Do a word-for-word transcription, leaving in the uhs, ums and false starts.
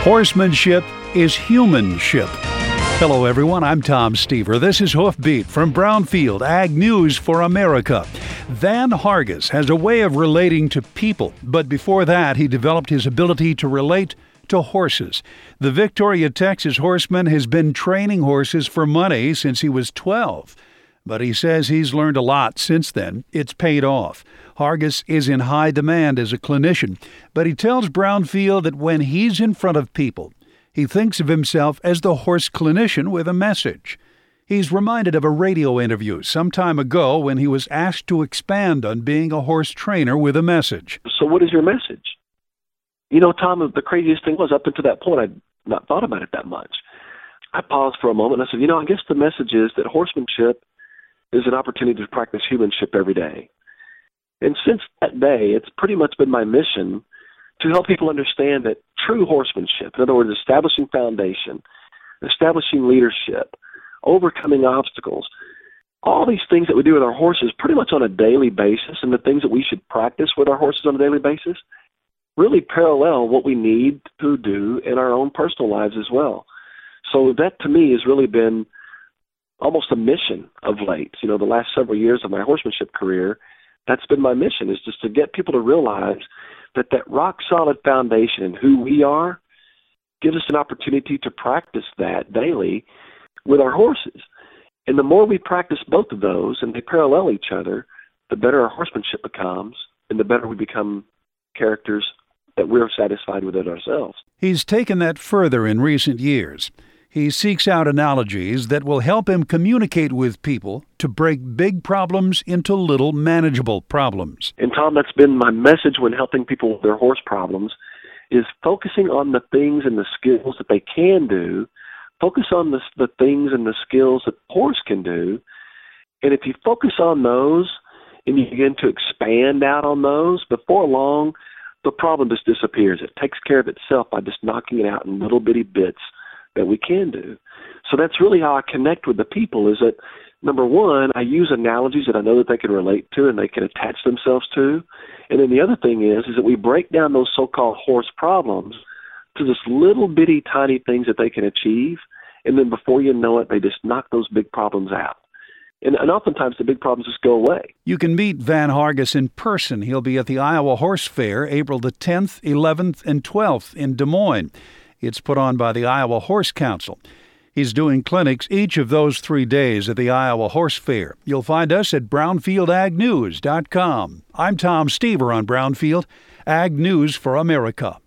Horsemanship is humanship. Hello, everyone. I'm Tom Stever. This is Hoofbeat from Brownfield Ag News for America. Van Hargis has a way of relating to people, but before that, he developed his ability to relate to horses. The Victoria, Texas horseman has been training horses for money since he was twelve. But he says he's learned a lot since then. It's paid off. Hargis is in high demand as a clinician, but he tells Brownfield that when he's in front of people, he thinks of himself as the horse clinician with a message. He's reminded of a radio interview some time ago when he was asked to expand on being a horse trainer with a message. So what is your message? You know, Tom, the craziest thing was up until that point, I'd not thought about it that much. I paused for a moment and I said, you know, I guess the message is that horsemanship is an opportunity to practice humanship every day. And since that day, it's pretty much been my mission to help people understand that true horsemanship, in other words, establishing foundation, establishing leadership, overcoming obstacles, all these things that we do with our horses pretty much on a daily basis, and the things that we should practice with our horses on a daily basis really parallel what we need to do in our own personal lives as well. So that to me has really been almost a mission of late. You know, the last several years of my horsemanship career, that's been my mission, is just to get people to realize that that rock-solid foundation in who we are gives us an opportunity to practice that daily with our horses. And the more we practice both of those, and they parallel each other, the better our horsemanship becomes, and the better we become characters that we're satisfied with it ourselves. He's taken that further in recent years. He seeks out analogies that will help him communicate with people to break big problems into little manageable problems. And Tom, that's been my message when helping people with their horse problems, is focusing on the things and the skills that they can do. Focus on the, the things and the skills that the horse can do. And if you focus on those and you begin to expand out on those, before long, the problem just disappears. It takes care of itself by just knocking it out in little bitty bits that we can do. So that's really how I connect with the people, is that, number one, I use analogies that I know that they can relate to and they can attach themselves to. And then the other thing is, is that we break down those so-called horse problems to just little bitty tiny things that they can achieve. And then before you know it, they just knock those big problems out. And, and oftentimes the big problems just go away. You can meet Van Hargis in person. He'll be at the Iowa Horse Fair April the tenth, eleventh, and twelfth in Des Moines. It's put on by the Iowa Horse Council. He's doing clinics each of those three days at the Iowa Horse Fair. You'll find us at brownfield ag news dot com. I'm Tom Stever on Brownfield Ag News for America.